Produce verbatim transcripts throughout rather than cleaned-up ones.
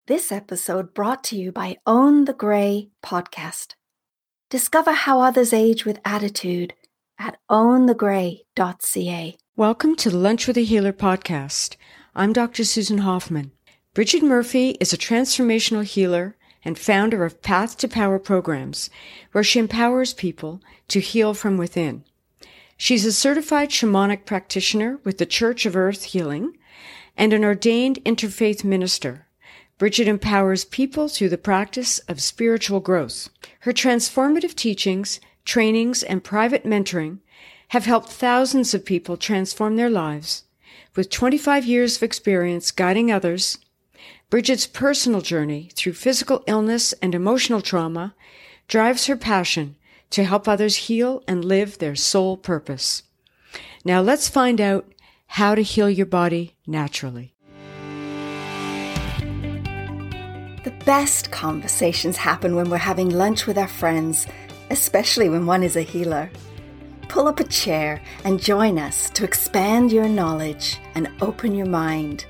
This episode brought to you by Own the Grey podcast. Discover how others age with attitude at own the grey dot c a. Welcome to the Lunch with a Healer podcast. I'm Doctor Susan Hoffman. Bridget Murphy is a transformational healer and founder of Path to Power programs, where she empowers people to heal from within. She's a certified shamanic practitioner with the Church of Earth Healing and an ordained interfaith minister. Bridget empowers people through the practice of spiritual growth. Her transformative teachings, trainings, and private mentoring have helped thousands of people transform their lives. With twenty-five years of experience guiding others, Bridget's personal journey through physical illness and emotional trauma drives her passion to help others heal and live their soul purpose. Now let's find out how to heal your body naturally. The best conversations happen when we're having lunch with our friends, especially when one is a healer. Pull up a chair and join us to expand your knowledge and open your mind.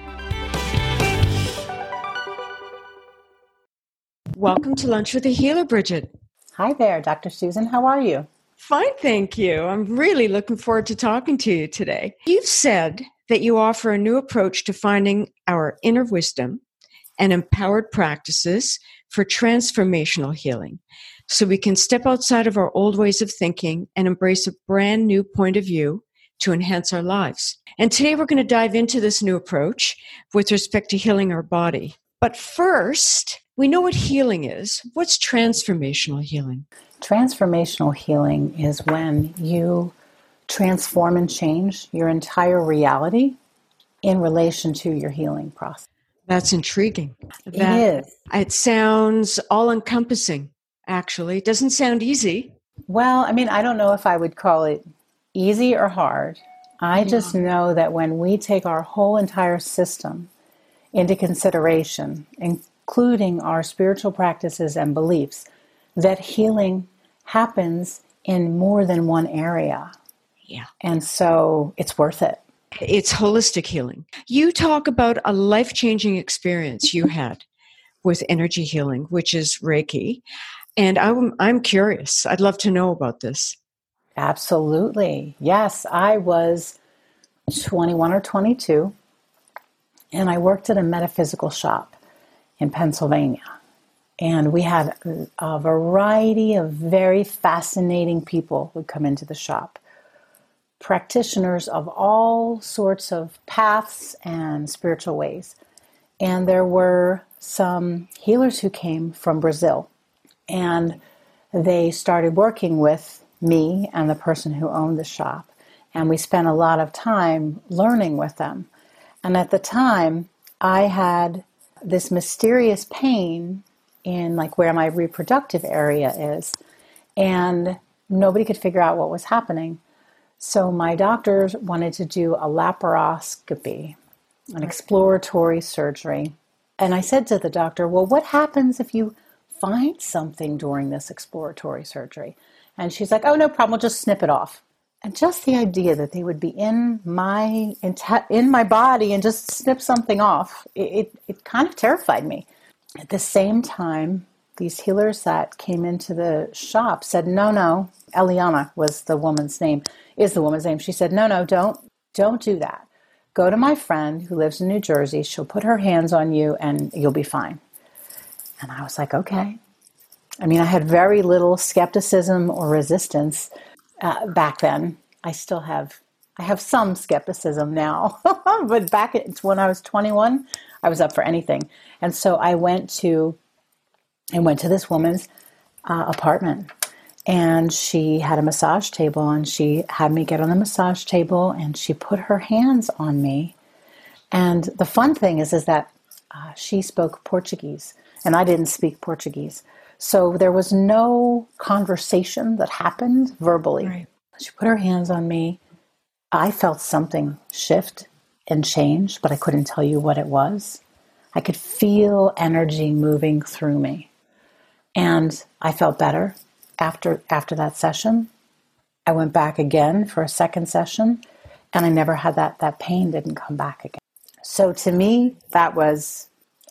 Welcome to Lunch with a Healer, Bridget. Hi there, Doctor Susan. How are you? Fine, thank you. I'm really looking forward to talking to you today. You've said that you offer a new approach to finding our inner wisdom and empowered practices for transformational healing, so we can step outside of our old ways of thinking and embrace a brand new point of view to enhance our lives. And today we're going to dive into this new approach with respect to healing our body. But first, we know what healing is. What's transformational healing? Transformational healing is when you transform and change your entire reality in relation to your healing process. That's intriguing. It That, is. It sounds all-encompassing, actually. It doesn't sound easy. Well, I mean, I don't know if I would call it easy or hard. I Yeah. just know that when we take our whole entire system into consideration, including our spiritual practices and beliefs, that healing happens in more than one area. Yeah. And so it's worth it. It's holistic healing. You talk about a life-changing experience you had with energy healing, which is Reiki. And I'm, I'm curious. I'd love to know about this. Absolutely. Yes, I was twenty-one or twenty-two, and I worked at a metaphysical shop in Pennsylvania. And we had a variety of very fascinating people who would come into the shop. Practitioners of all sorts of paths and spiritual ways. And there were some healers who came from Brazil. And they started working with me and the person who owned the shop. And we spent a lot of time learning with them. And at the time, I had this mysterious pain in like where my reproductive area is. And nobody could figure out what was happening. So my doctors wanted to do a laparoscopy, an exploratory surgery. And I said to the doctor, well, what happens if you find something during this exploratory surgery? And she's like, oh, no problem, we'll just snip it off. And just the idea that they would be in my in my body and just snip something off, it, it, it kind of terrified me. At the same time, these healers that came into the shop said, no, no, Eliana was the woman's name, is the woman's name. She said, no, no, don't, don't do that. Go to my friend who lives in New Jersey. She'll put her hands on you and you'll be fine. And I was like, okay. I mean, I had very little skepticism or resistance uh, back then. I still have, I have some skepticism now, but back at, when I was twenty-one, I was up for anything. And so I went to, I went to this woman's uh, apartment, and she had a massage table, and she had me get on the massage table, and she put her hands on me. And the fun thing is, is that uh, she spoke Portuguese, and I didn't speak Portuguese. So there was no conversation that happened verbally. Right. She put her hands on me. I felt something shift and change, but I couldn't tell you what it was. I could feel energy moving through me. And I felt better after after that session. I went back again for a second session, and I never had that, that pain didn't come back again. So to me, that was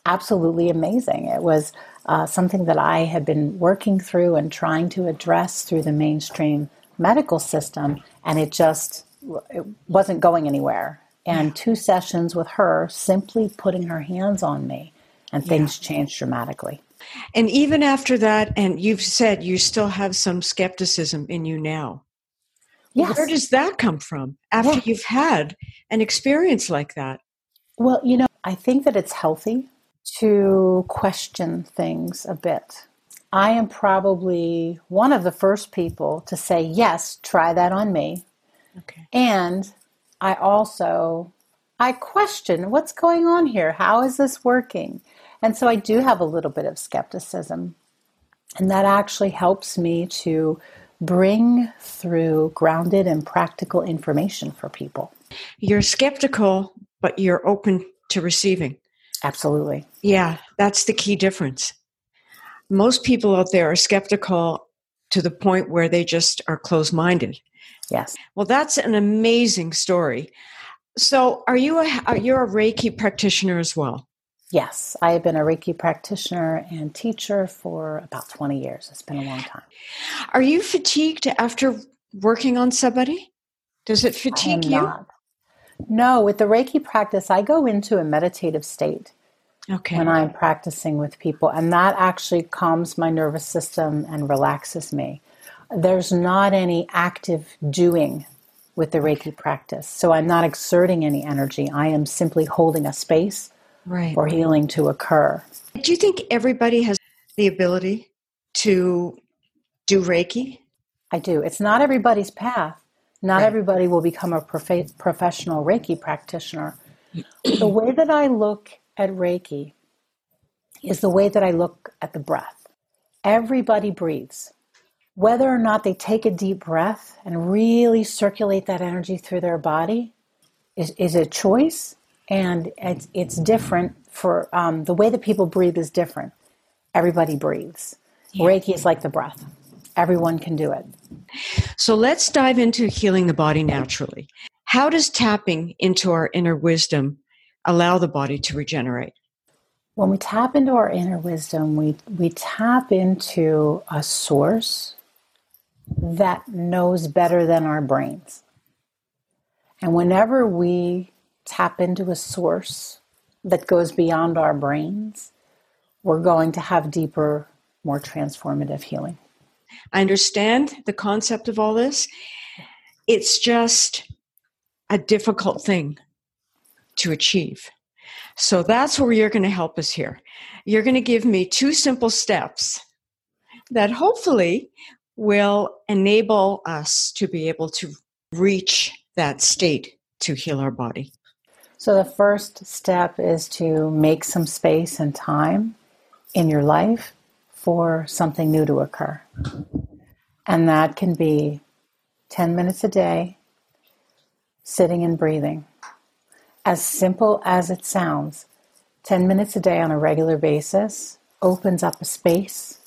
absolutely amazing. It was uh, something that I had been working through and trying to address through the mainstream medical system, and it just it wasn't going anywhere. And two sessions with her, simply putting her hands on me, and things yeah. changed dramatically. And even after that, and you've said you still have some skepticism in you now. Yes. Where does that come from after yeah. you've had an experience like that? Well, you know, I think that it's healthy to question things a bit. I am probably one of the first people to say, yes, try that on me. Okay. And I also, I question what's going on here. How is this working? And so I do have a little bit of skepticism. And that actually helps me to bring through grounded and practical information for people. You're skeptical, but you're open to receiving. Absolutely. Yeah, that's the key difference. Most people out there are skeptical to the point where they just are closed-minded. Yes. Well, that's an amazing story. So are you a, are you a Reiki practitioner as well? Yes, I have been a Reiki practitioner and teacher for about twenty years. It's been a long time. Are you fatigued after working on somebody? Does it fatigue I am you? Not. No, with the Reiki practice, I go into a meditative state okay. when I'm practicing with people, and that actually calms my nervous system and relaxes me. There's not any active doing with the Reiki practice, so I'm not exerting any energy. I am simply holding a space right. for healing to occur. Do you think everybody has the ability to do Reiki? I do. It's not everybody's path. Not right. everybody will become a prof- professional Reiki practitioner. The way that I look at Reiki is the way that I look at the breath. Everybody breathes. Whether or not they take a deep breath and really circulate that energy through their body is, is a choice, and it's, it's different for um, the way that people breathe is different. Everybody breathes. Yeah. Reiki is like the breath. Everyone can do it. So let's dive into healing the body naturally. How does tapping into our inner wisdom allow the body to regenerate? When we tap into our inner wisdom, we, we tap into a source that knows better than our brains. And whenever we tap into a source that goes beyond our brains, we're going to have deeper, more transformative healing. I understand the concept of all this. It's just a difficult thing to achieve. So that's where you're going to help us here. You're going to give me two simple steps that hopefully will enable us to be able to reach that state to heal our body. So the first step is to make some space and time in your life for something new to occur. And that can be ten minutes a day, sitting and breathing. As simple as it sounds, ten minutes a day on a regular basis opens up a space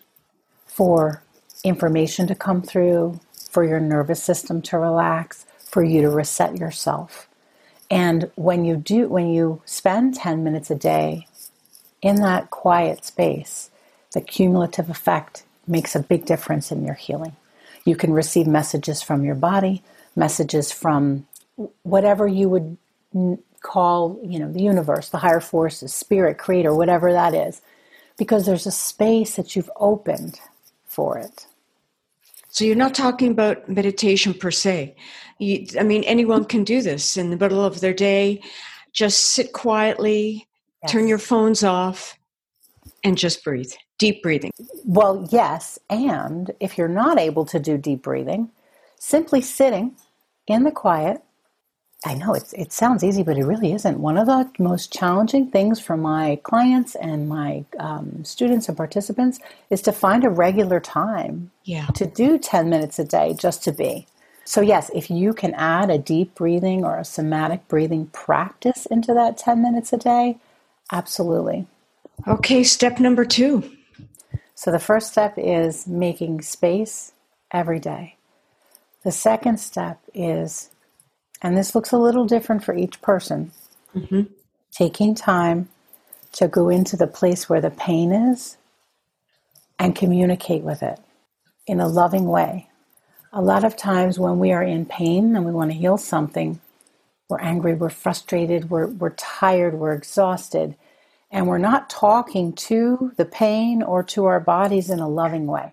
for information to come through, for your nervous system to relax, for you to reset yourself. And when you do, when you spend ten minutes a day in that quiet space, the cumulative effect makes a big difference in your healing. You can receive messages from your body, messages from whatever you would call, you know, the universe, the higher forces, spirit, creator, whatever that is, because there's a space that you've opened for it. So you're not talking about meditation per se. You, I mean, anyone can do this in the middle of their day. Just sit quietly, yes. Turn your phones off, and just breathe. Deep breathing. Well, yes, and if you're not able to do deep breathing, simply sitting in the quiet. I know it's, it sounds easy, but it really isn't. One of the most challenging things for my clients and my um, students and participants is to find a regular time yeah. to do ten minutes a day just to be. So yes, if you can add a deep breathing or a somatic breathing practice into that ten minutes a day, absolutely. Okay, step number two. So the first step is making space every day. The second step is, and this looks a little different for each person, mm-hmm. taking time to go into the place where the pain is and communicate with it in a loving way. A lot of times when we are in pain and we want to heal something, we're angry, we're frustrated, we're, we're tired, we're exhausted, and we're not talking to the pain or to our bodies in a loving way.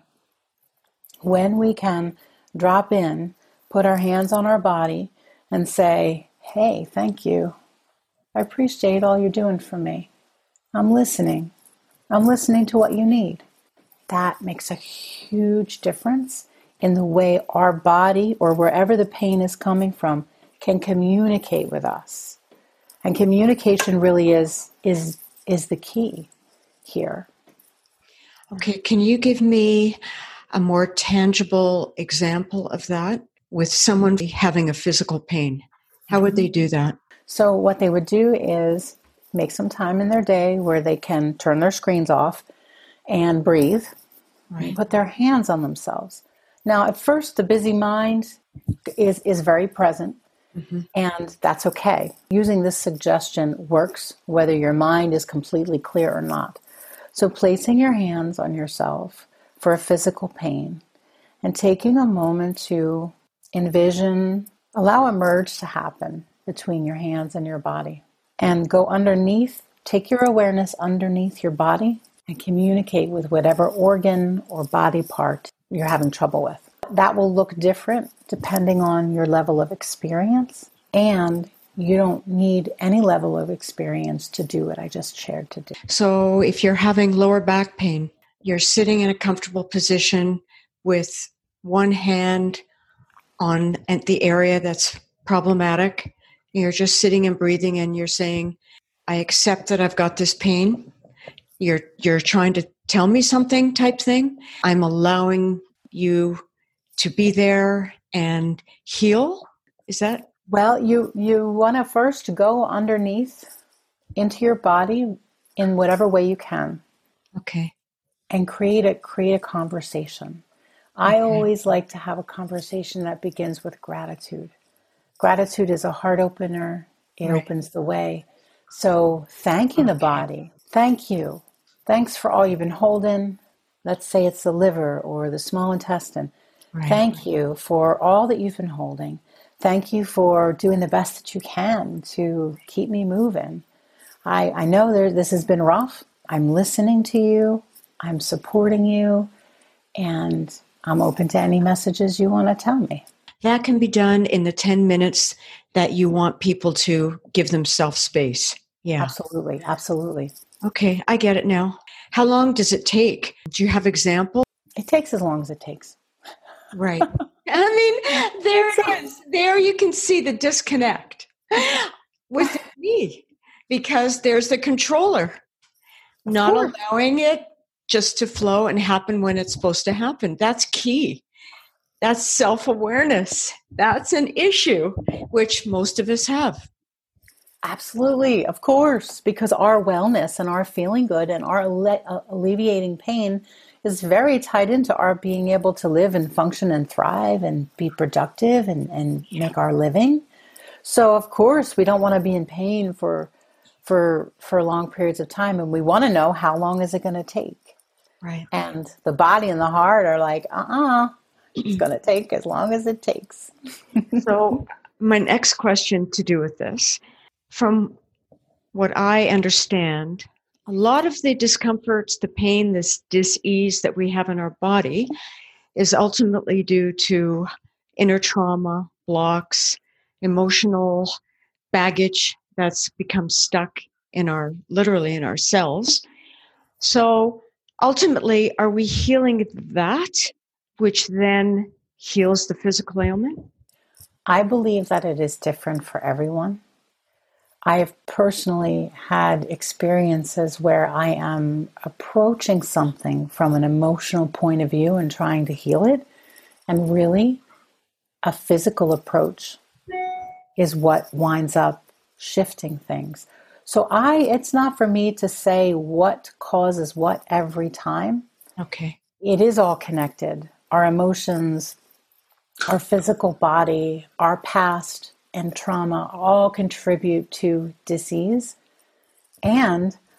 When we can drop in, put our hands on our body and say, hey, thank you. I appreciate all you're doing for me. I'm listening. I'm listening to what you need. That makes a huge difference in the way our body or wherever the pain is coming from can communicate with us. And communication really is is is the key here. Okay, can you give me a more tangible example of that with someone having a physical pain? How would they do that? So what they would do is make some time in their day where they can turn their screens off and breathe, right. And put their hands on themselves. Now, at first, the busy mind is, is very present, mm-hmm. and that's okay. Using this suggestion works whether your mind is completely clear or not. So placing your hands on yourself for a physical pain and taking a moment to envision, allow a merge to happen between your hands and your body. And go underneath, take your awareness underneath your body and communicate with whatever organ or body part you're having trouble with. That will look different depending on your level of experience, and you don't need any level of experience to do what I just shared to do. So if you're having lower back pain, you're sitting in a comfortable position with one hand on the area that's problematic. You're just sitting and breathing and you're saying, I accept that I've got this pain. You're you're trying to tell me something type thing. I'm allowing you to be there and heal. Is that? Well, you, you want to first go underneath into your body in whatever way you can. Okay. And create a, create a conversation. I okay. always like to have a conversation that begins with gratitude. Gratitude is a heart opener. It right. opens the way. So thanking okay. the body. Thank you. Thanks for all you've been holding. Let's say it's the liver or the small intestine. Right. Thank you for all that you've been holding. Thank you for doing the best that you can to keep me moving. I, I know there, this has been rough. I'm listening to you. I'm supporting you. And I'm open to any messages you want to tell me. That can be done in the ten minutes that you want people to give themselves space. Yeah. Absolutely. Absolutely. Okay. I get it now. How long does it take? Do you have examples? It takes as long as it takes. Right. I mean, there it is. There you can see the disconnect with me because there's the controller not allowing it just to flow and happen when it's supposed to happen. That's key. That's self-awareness. That's an issue, which most of us have. Absolutely, of course, because our wellness and our feeling good and our alle- alleviating pain is very tied into our being able to live and function and thrive and be productive and, and make our living. So, of course, we don't want to be in pain for for for long periods of time, and we want to know how long is it going to take. Right. And the body and the heart are like, uh-uh, it's going to take as long as it takes. So my next question to do with this, from what I understand, a lot of the discomforts, the pain, this dis-ease that we have in our body is ultimately due to inner trauma, blocks, emotional baggage that's become stuck in our, literally in our cells. So ultimately, are we healing that, which then heals the physical ailment? I believe that it is different for everyone. I have personally had experiences where I am approaching something from an emotional point of view and trying to heal it. And really, a physical approach is what winds up shifting things. So I, it's not for me to say what causes what every time. Okay. It is all connected. Our emotions, our physical body, our past, and trauma all contribute to disease. And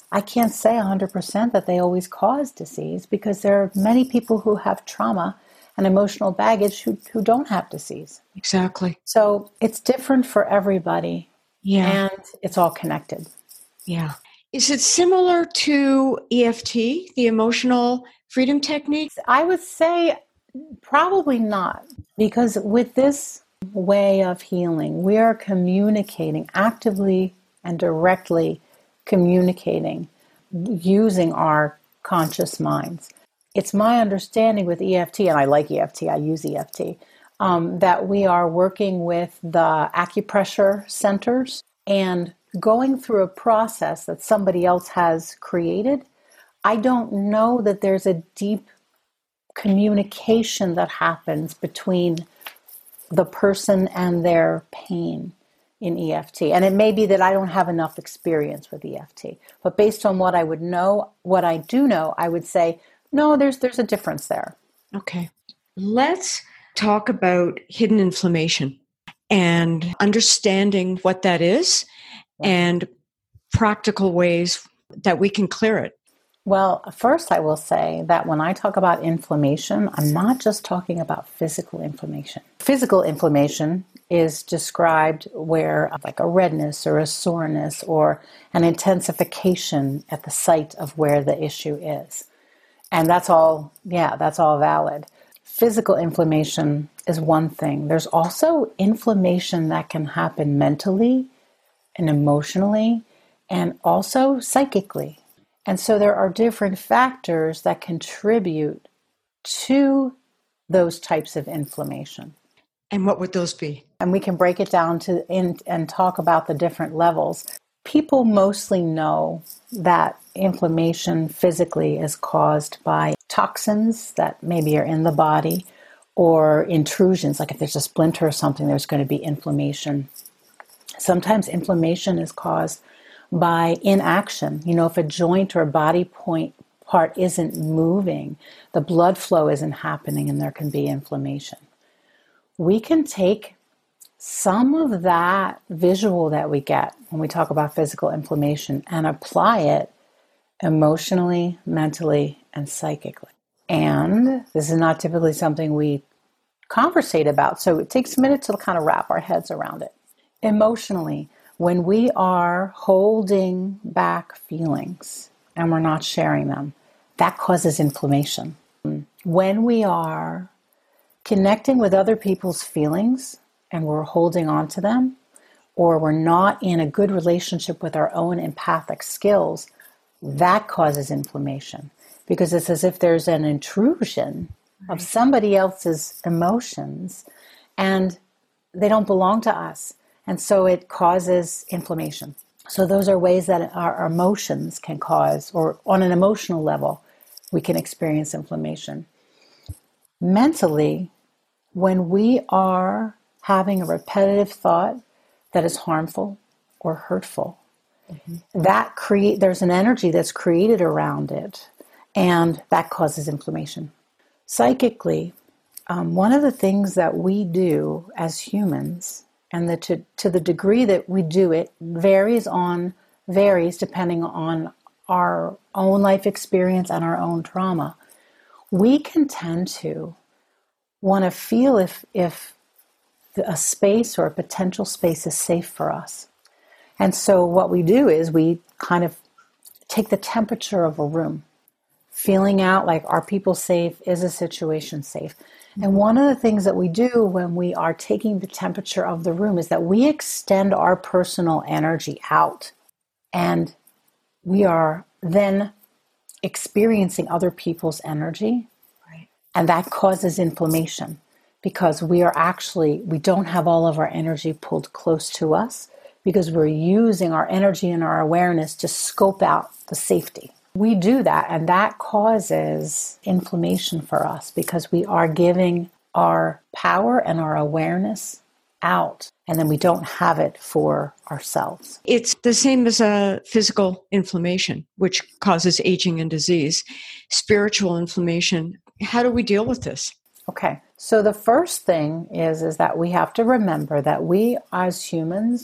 I can't say one hundred percent that they always cause disease, because there are many people who have trauma and emotional baggage who, who don't have disease. Exactly. So it's different for everybody. Yeah. And it's all connected. Yeah. Is it similar to E F T, the emotional freedom technique? I would say probably not, because with this way of healing, we are communicating actively and directly communicating using our conscious minds. It's my understanding with E F T, and I like E F T, I use E F T, um, that we are working with the acupressure centers and going through a process that somebody else has created. I don't know that there's a deep communication that happens between the person and their pain in E F T. And it may be that I don't have enough experience with E F T. But based on what I would know, what I do know, I would say, no, there's there's a difference there. Okay. Let's talk about hidden inflammation and understanding what that is and practical ways that we can clear it. Well, first I will say that when I talk about inflammation, I'm not just talking about physical inflammation. Physical inflammation is described where like a redness or a soreness or an intensification at the site of where the issue is. And that's all, yeah, that's all valid. Physical inflammation is one thing. There's also inflammation that can happen mentally and emotionally and also psychically. And so there are different factors that contribute to those types of inflammation. And what would those be? And we can break it down to in, and talk about the different levels. People mostly know that inflammation physically is caused by toxins that maybe are in the body or intrusions. Like if there's a splinter or something, there's going to be inflammation. Sometimes inflammation is caused by inaction. You know, if a joint or a body point part isn't moving, the blood flow isn't happening, and there can be inflammation. We can take some of that visual that we get when we talk about physical inflammation and apply it emotionally, mentally, and psychically. And this is not typically something we conversate about, so it takes a minute to kind of wrap our heads around it. Emotionally, when we are holding back feelings and we're not sharing them, that causes inflammation. When we are connecting with other people's feelings and we're holding on to them, or we're not in a good relationship with our own empathic skills, that causes inflammation. Because it's as if there's an intrusion of somebody else's emotions and they don't belong to us. And so it causes inflammation. So those are ways that our emotions can cause, or on an emotional level, we can experience inflammation. Mentally, when we are having a repetitive thought that is harmful or hurtful, mm-hmm. that create there's an energy that's created around it, and that causes inflammation. Psychically, um, one of the things that we do as humans, and the, to, to the degree that we do it varies on varies depending on our own life experience and our own trauma. We can tend to want to feel if if a space or a potential space is safe for us. And so what we do is we kind of take the temperature of a room, feeling out like, are people safe? Is a situation safe? And one of the things that we do when we are taking the temperature of the room is that we extend our personal energy out. And we are then experiencing other people's energy. Right. And that causes inflammation because we are actually, we don't have all of our energy pulled close to us because we're using our energy and our awareness to scope out the safety. We do that, and that causes inflammation for us because we are giving our power and our awareness out, and then we don't have it for ourselves. It's the same as a physical inflammation, which causes aging and disease. Spiritual inflammation, how do we deal with this? Okay, so the first thing is, is that we have to remember that we as humans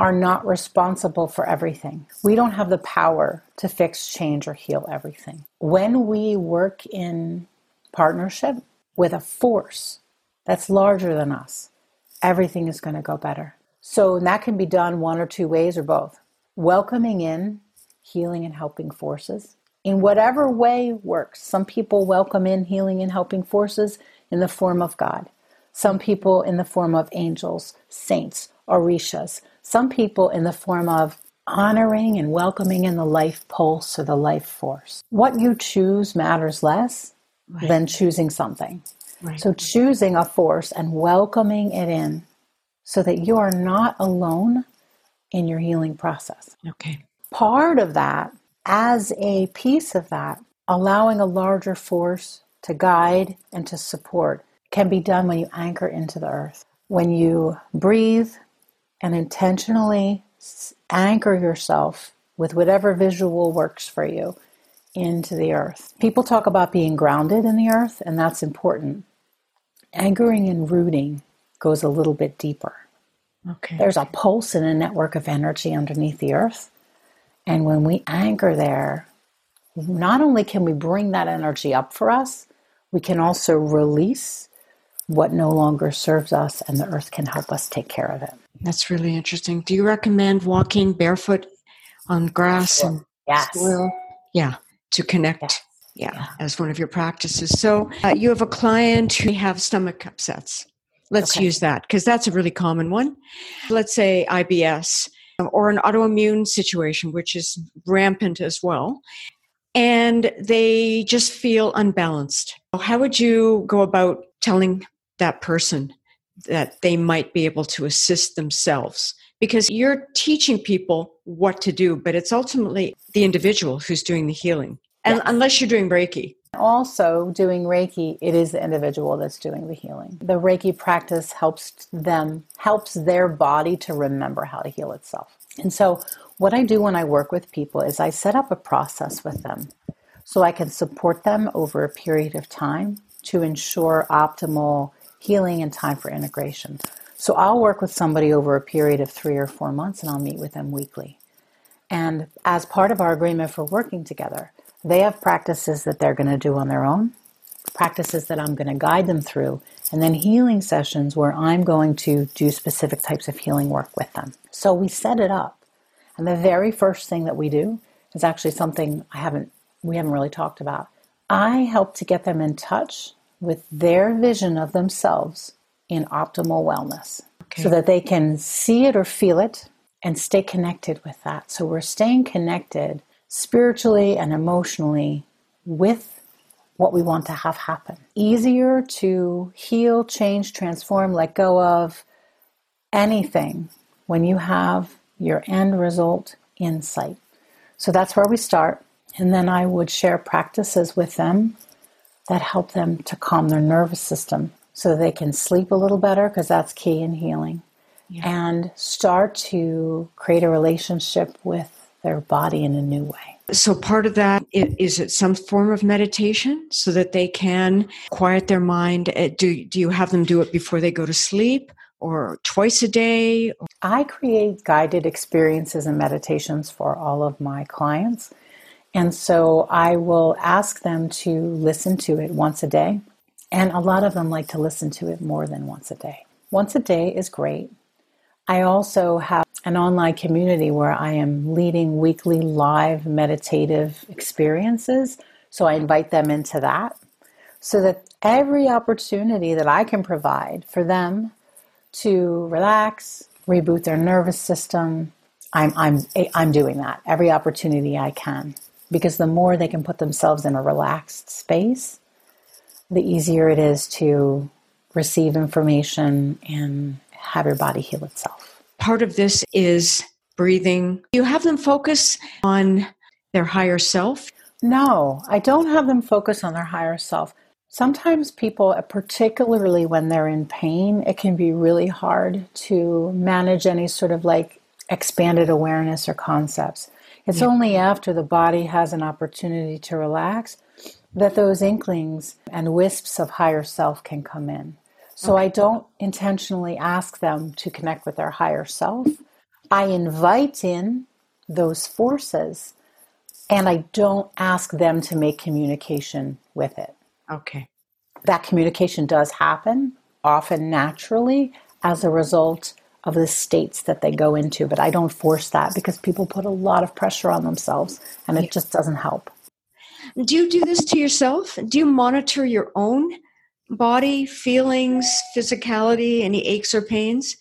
are not responsible for everything. We don't have the power to fix, change, or heal everything. When we work in partnership with a force that's larger than us, everything is going to go better. So that can be done one or two ways or both. Welcoming in healing and helping forces in whatever way works. Some people welcome in healing and helping forces in the form of God. Some people in the form of angels, saints, orishas. Some people in the form of honoring and welcoming in the life pulse or the life force. What you choose matters less right. than choosing something. Right. So choosing a force and welcoming it in so that you are not alone in your healing process. Okay. Part of that, as a piece of that, allowing a larger force to guide and to support can be done when you anchor into the earth. When you breathe and intentionally anchor yourself with whatever visual works for you into the earth. People talk about being grounded in the earth, and that's important. Anchoring and rooting goes a little bit deeper. Okay. There's a pulse and a network of energy underneath the earth. And when we anchor there, not only can we bring that energy up for us, we can also release what no longer serves us, and the earth can help us take care of it. That's really interesting. Do you recommend walking barefoot on grass and yes. soil? Yeah, to connect. Yes. Yeah, yeah, as one of your practices. So uh, you have a client who have stomach upsets. Let's okay. use that because that's a really common one. Let's say I B S or an autoimmune situation, which is rampant as well. And they just feel unbalanced. How would you go about telling that person that they might be able to assist themselves? Because you're teaching people what to do, but it's ultimately the individual who's doing the healing. And yes. unless you're doing Reiki. Also, doing Reiki, it is the individual that's doing the healing. The Reiki practice helps them, helps their body to remember how to heal itself. And so what I do when I work with people is I set up a process with them so I can support them over a period of time to ensure optimal healing and time for integration. So I'll work with somebody over a period of three or four months and I'll meet with them weekly. And as part of our agreement for working together, they have practices that they're going to do on their own, practices that I'm going to guide them through, and then healing sessions where I'm going to do specific types of healing work with them. So we set it up. And the very first thing that we do is actually something I haven't, we haven't really talked about. I help to get them in touch with their vision of themselves in optimal wellness okay. so that they can see it or feel it and stay connected with that. So we're staying connected spiritually and emotionally with what we want to have happen. Easier to heal, change, transform, let go of anything when you have your end result in sight. So that's where we start. And then I would share practices with them that help them to calm their nervous system so they can sleep a little better, because that's key in healing. Yeah. And start to create a relationship with their body in a new way. So part of that, is it some form of meditation so that they can quiet their mind? Do, do you have them do it before they go to sleep or twice a day? I create guided experiences and meditations for all of my clients. And so I will ask them to listen to it once a day. And a lot of them like to listen to it more than once a day. Once a day is great. I also have an online community where I am leading weekly live meditative experiences. So I invite them into that so that every opportunity that I can provide for them to relax, reboot their nervous system, I'm, I'm, I'm doing that every opportunity I can. Because the more they can put themselves in a relaxed space, the easier it is to receive information and have your body heal itself. Part of this is breathing. You have them focus on their higher self? No, I don't have them focus on their higher self. Sometimes people, particularly when they're in pain, it can be really hard to manage any sort of like expanded awareness or concepts. It's yeah. only after the body has an opportunity to relax that those inklings and wisps of higher self can come in. So okay. I don't intentionally ask them to connect with their higher self. I invite in those forces, and I don't ask them to make communication with it. Okay. That communication does happen, often naturally, as a result of the states that they go into. But I don't force that because people put a lot of pressure on themselves, and it just doesn't help. Do you do this to yourself? Do you monitor your own body, feelings, physicality, any aches or pains?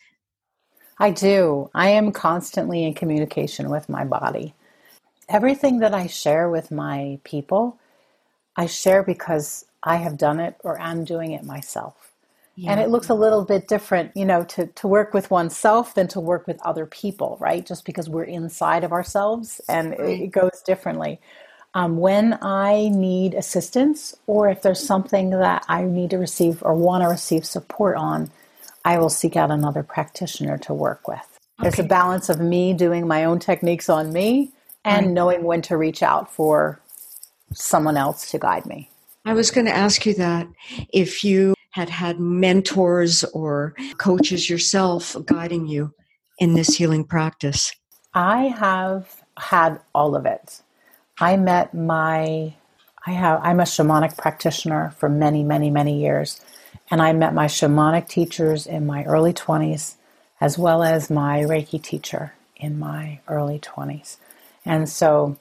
I do. I am constantly in communication with my body. Everything that I share with my people, I share because I have done it or am doing it myself. Yeah. And it looks a little bit different, you know, to, to work with oneself than to work with other people, right? Just because we're inside of ourselves, and right. it, it goes differently. Um, when I need assistance, or if there's something that I need to receive or want to receive support on, I will seek out another practitioner to work with. Okay. There's a balance of me doing my own techniques on me and right. knowing when to reach out for someone else to guide me. I was going to ask you that, if you had had mentors or coaches yourself guiding you in this healing practice. I have had all of it. I met my, I have, I'm a shamanic practitioner for many, many, many years. And I met my shamanic teachers in my early twenties, as well as my Reiki teacher in my early twenties. And so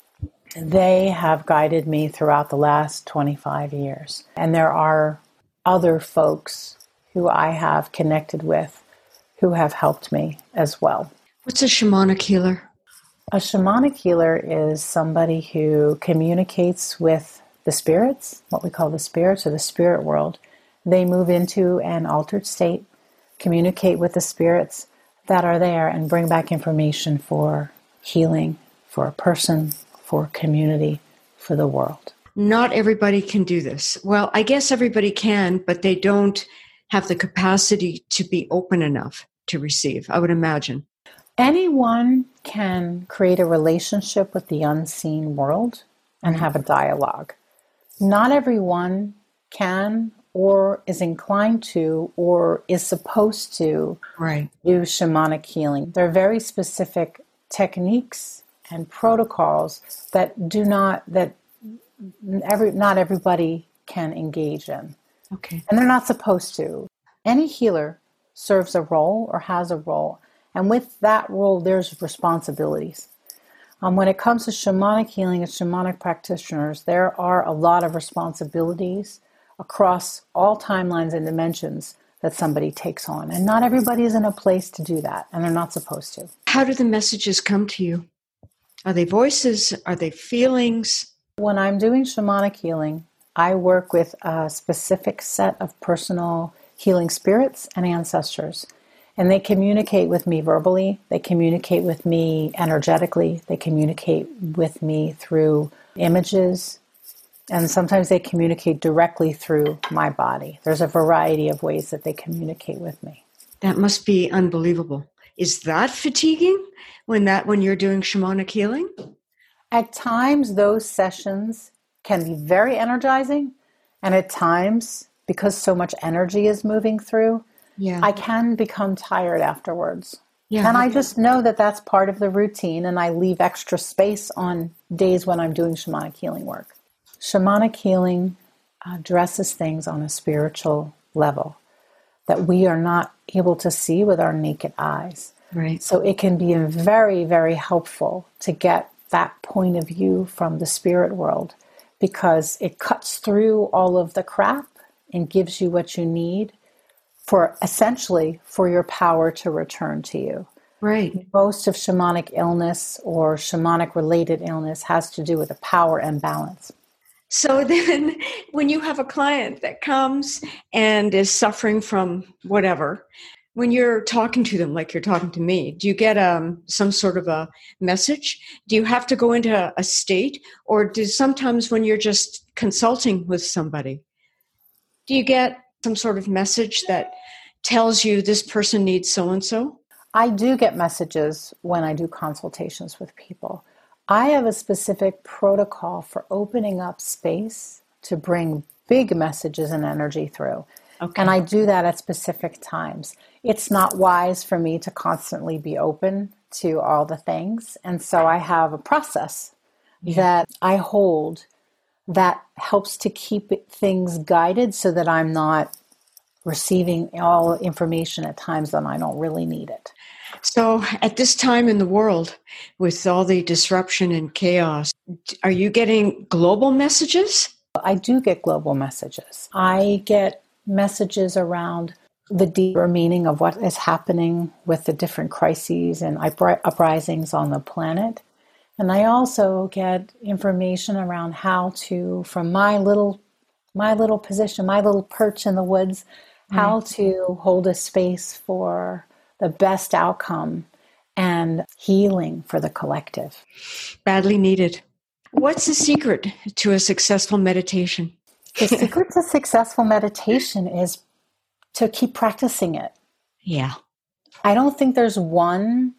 they have guided me throughout the last twenty-five years. And there are other folks who I have connected with who have helped me as well. What's a shamanic healer? A shamanic healer is somebody who communicates with the spirits, what we call the spirits or the spirit world. They move into an altered state, communicate with the spirits that are there, and bring back information for healing, for a person, for community, for the world. Not everybody can do this. Well, I guess everybody can, but they don't have the capacity to be open enough to receive, I would imagine. Anyone can create a relationship with the unseen world and have a dialogue. Not everyone can or is inclined to or is supposed to right. do shamanic healing. There are very specific techniques and protocols that do not, that every not everybody can engage in. Okay. And they're not supposed to. Any healer serves a role or has a role. And with that role, there's responsibilities. Um, when it comes to shamanic healing and shamanic practitioners, there are a lot of responsibilities across all timelines and dimensions that somebody takes on. And not everybody is in a place to do that, and they're not supposed to. How do the messages come to you? Are they voices? Are they feelings? When I'm doing shamanic healing, I work with a specific set of personal healing spirits and ancestors. And they communicate with me verbally, they communicate with me energetically, they communicate with me through images, and sometimes they communicate directly through my body. There's a variety of ways that they communicate with me. That must be unbelievable. Is that fatiguing when that when you're doing shamanic healing? At times, those sessions can be very energizing, and at times, because so much energy is moving through, yeah. I can become tired afterwards. Yeah. And I just know that that's part of the routine, and I leave extra space on days when I'm doing shamanic healing work. Shamanic healing addresses things on a spiritual level that we are not able to see with our naked eyes. Right. So it can be very, very helpful to get that point of view from the spirit world, because it cuts through all of the crap and gives you what you need for essentially for your power to return to you. Right. Most of shamanic illness or shamanic related illness has to do with a power imbalance. So then when you have a client that comes and is suffering from whatever, when you're talking to them like you're talking to me, do you get um, some sort of a message? Do you have to go into a state? Or do sometimes when you're just consulting with somebody, do you get some sort of message that tells you this person needs so-and-so? I do get messages when I do consultations with people. I have a specific protocol for opening up space to bring big messages and energy through. Okay. And I do that at specific times. It's not wise for me to constantly be open to all the things. And so I have a process yeah. that I hold that helps to keep it, things guided so that I'm not receiving all information at times when I don't really need it. So at this time in the world, with all the disruption and chaos, are you getting global messages? I do get global messages. I get messages around the deeper meaning of what is happening with the different crises and uprisings on the planet. And I also get information around how to, from my little my little position, my little perch in the woods, right. how to hold a space for the best outcome and healing for the collective. Badly needed. What's the secret to a successful meditation? The secret to successful meditation is to keep practicing it. Yeah. I don't think there's one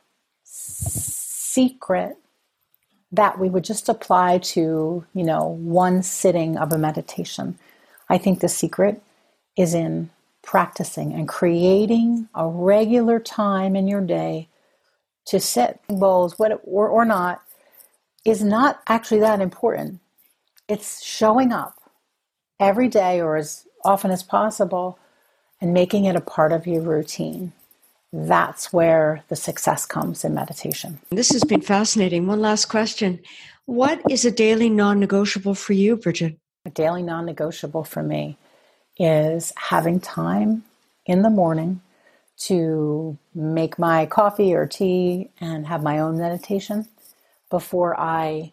secret that we would just apply to, you know, one sitting of a meditation. I think the secret is in practicing and creating a regular time in your day to sit. Bowls, what or, or not, is not actually that important. It's showing up every day or as often as possible and making it a part of your routine. That's where the success comes in meditation. This has been fascinating. One last question. What is a daily non-negotiable for you, Bridget? A daily non-negotiable for me is having time in the morning to make my coffee or tea and have my own meditation before I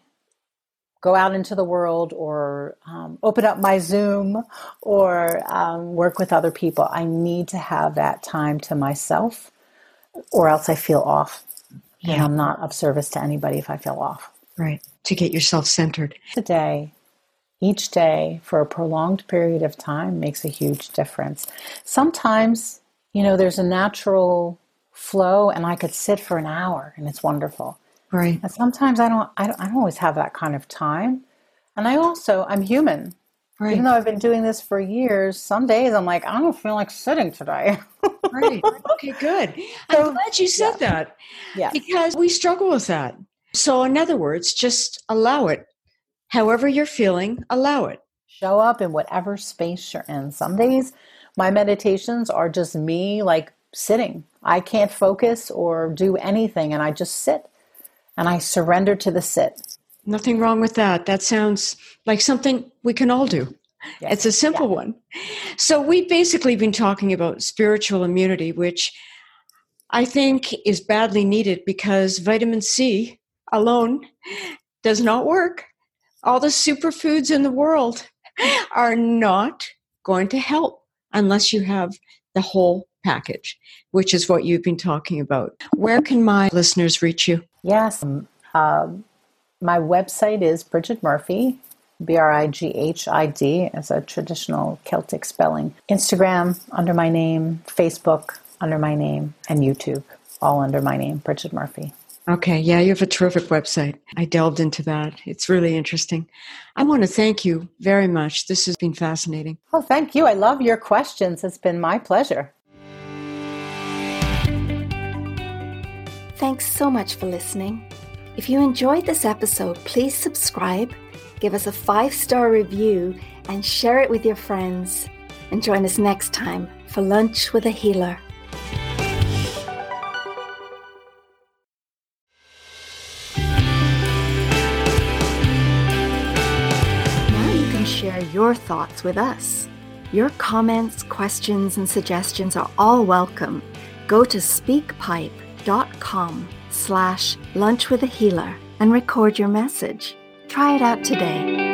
go out into the world or um, open up my Zoom or um, work with other people. I need to have that time to myself or else I feel off. Yeah. And I'm not of service to anybody if I feel off. Right. To get yourself centered. Today, each day for a prolonged period of time makes a huge difference. Sometimes, you know, there's a natural flow and I could sit for an hour and it's wonderful. Right. And sometimes I don't, I don't, I don't always have that kind of time. And I also, I'm human. Right. Even though I've been doing this for years, some days I'm like, I don't feel like sitting today. Right. Okay, good. I'm so, glad you said yeah. that. Yeah. Because we struggle with that. So in other words, just allow it. However you're feeling, allow it. Show up in whatever space you're in. Some days my meditations are just me like sitting. I can't focus or do anything and I just sit and I surrender to the sit. Nothing wrong with that. That sounds like something we can all do. Yes. It's a simple yeah. one. So we've basically been talking about spiritual immunity, which I think is badly needed because vitamin C alone does not work. All the superfoods in the world are not going to help unless you have the whole package, which is what you've been talking about. Where can my listeners reach you? Yes. Um, my website is Bridget Murphy, B R I G H I D, as a traditional Celtic spelling. Instagram under my name, Facebook under my name, and YouTube all under my name, Bridget Murphy. Okay, yeah, you have a terrific website. I delved into that. It's really interesting. I want to thank you very much. This has been fascinating. Oh, thank you. I love your questions. It's been my pleasure. Thanks so much for listening. If you enjoyed this episode, please subscribe, give us a five-star review, and share it with your friends. And join us next time for Lunch with a Healer. Share your thoughts with us. Your comments, questions, and suggestions are all welcome. Go to speakpipe.com slash lunch with a healer and record your message. Try it out today.